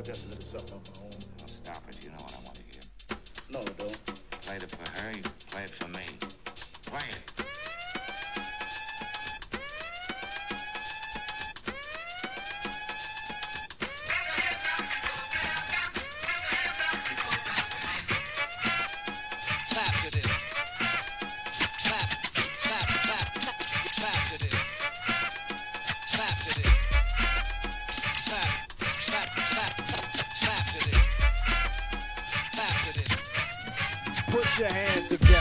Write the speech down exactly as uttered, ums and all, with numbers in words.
Oh, just a little something of my own. Oh, stop it. You know what I want to hear. No, don't. You played it for her, you play it for me. Play it. Clap to this. Clap, clap, clap, clap, clap to this. Clap to this. Clap, clap, clap, clap, clap to this. Clap to this. Put your hands together.